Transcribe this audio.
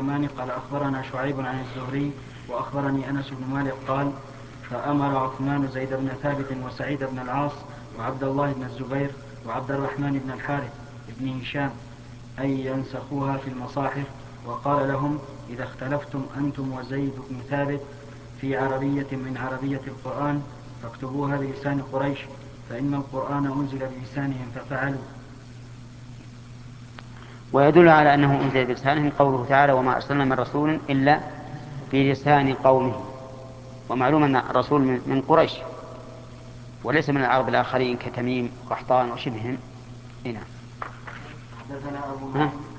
اليماني قال أخبرنا شعيب عن الزهري وأخبرني أنس بن مالك قال فأمر عثمان زيد بن ثابت وسعيد بن العاص وعبد الله بن الزبير وعبد الرحمن بن الحارث بن هشام أن ينسخوها في المصاحف، وقال لهم إذا اختلفتم أنتم وزيد بن ثابت في عربية من عربية القرآن فاكتبوها بلسان قريش، فإن القرآن أنزل بلسانهم ففعلوا. ويدل على أنه أنزل بلسانهم قوله تعالى وما أرسلنا من رسول إلا بلسان قومه. ومعلوم أن الرسول من قريش وليس من العرب الآخرين كتميم وقحطان وشبههم. هنا حدثنا أبو